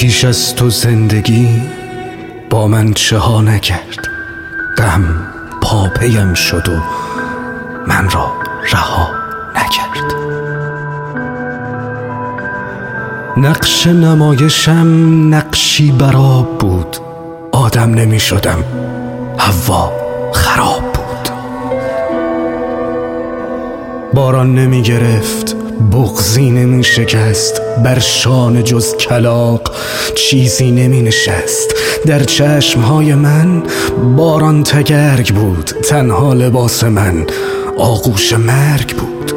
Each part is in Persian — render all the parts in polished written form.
پیش از تو زندگی با من چه ها نکرد. غم پاپیم شد و من را رها نکرد. نقش نمایشم نقشی براب بود. آدم نمی شدم، حوا خراب بود. باران نمی گرفت، بغضی نمی شکست. بر شانه جز کلاغ چیزی نمی نشست. در چشمهای من باران تگرگ بود. تنها لباس من آغوش مرگ بود.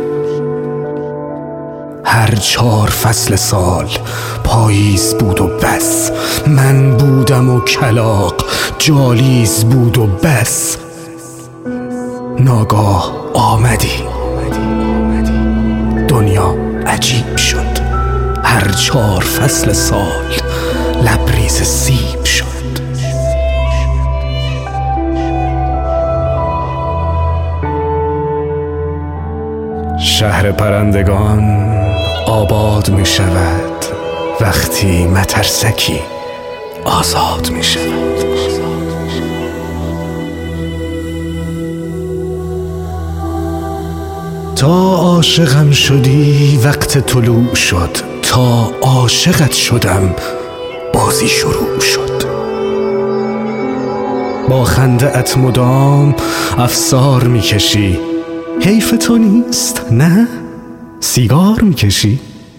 هر 4 فصل سال پاییز بود و بس. من بودم و کلاغ جالیز بود و بس. ناگاه آمدی، دنیا عجیب شد. هر 4 فصل سال لبریز سیب شد. شهر پرندگان آباد می شود وقتی مترسکی آزاد می شود. تا عاشقم شدی وقت طلوع شد. تا عاشقت شدم بازی شروع شد. با خنده ات مدام افسار می کشی. حیف تو نیست نه؟ سیگار می کشی؟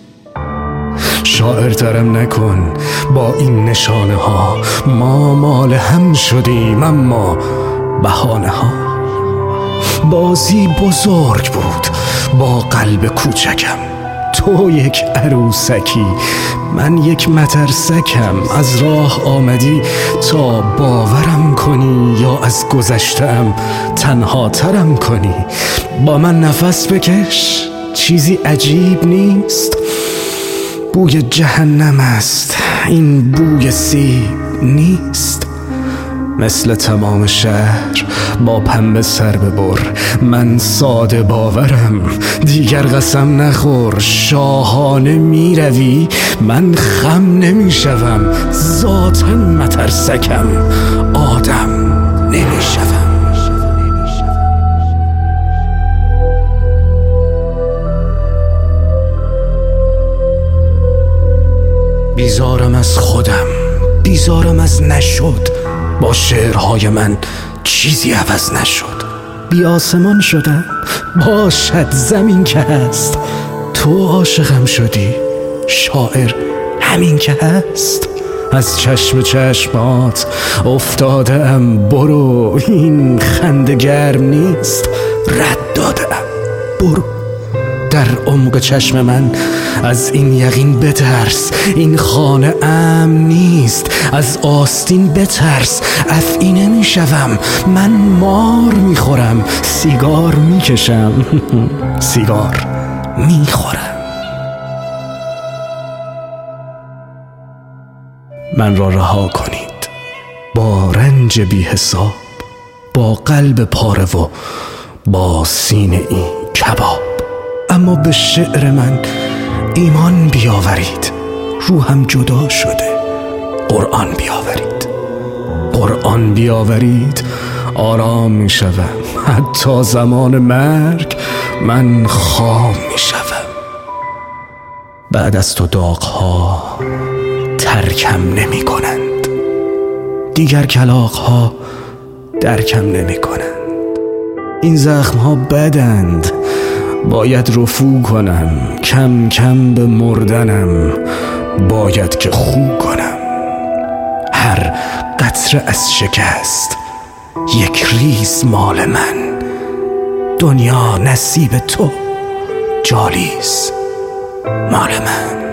شاعر ترم نکن با این نشانه ها. ما مال هم شدیم اما بهانه ها. بازی بزرگ بود با قلب کوچکم. تو یک عروسکی، من یک مترسکم. از راه آمدی تا باورم کنی یا از گذشته‌ام تنها ترم کنی. با من نفس بکش، چیزی عجیب نیست. بوی جهنم است این بوی سیب نیست. مثل تمام شهر با پنبه سر ببر. من ساده باورم، دیگر قسم نخور. شاهانه می روی، من خم نمی شوم. ذاتاً مترسکم، آدم نمی شوم. بیزارم از خودم، بیزارم از نشد. با شعرهای من چیزی عوض نشد. بی آسمان شدم، باشد زمین که هست. تو عاشقم شدی، شاعر همین که هست. از چشم چشمات افتاده ام، برو این خنده گرم نیست. رد داده ام، برو. در عمق چشم من از این یقین بترس. این خانه امن نیست، از آستین بترس. افعی نمی شوم، من مار می خورم. سیگار می کشم، سیگار می خورم. من را رها کنید با رنج بی حساب، با قلب پاره و با سینه ای کباب. اما به شعر من ایمان بیاورید. روحم جدا شده، قرآن بیاورید. قرآن بیاورید آرام می شوم. حتی زمان مرگ من خام می شوم. بعد از تو داغ‌ها ترکم نمی کنند. دیگر کلاغ‌ها درکم نمی کنند. این زخم‌ها بدند، باید رفو کنم. کم کم به مردنم باید که خو کنم. هر قطره از شکست یک ریز مال من. دنیا نصیب تو، جالیز مال من.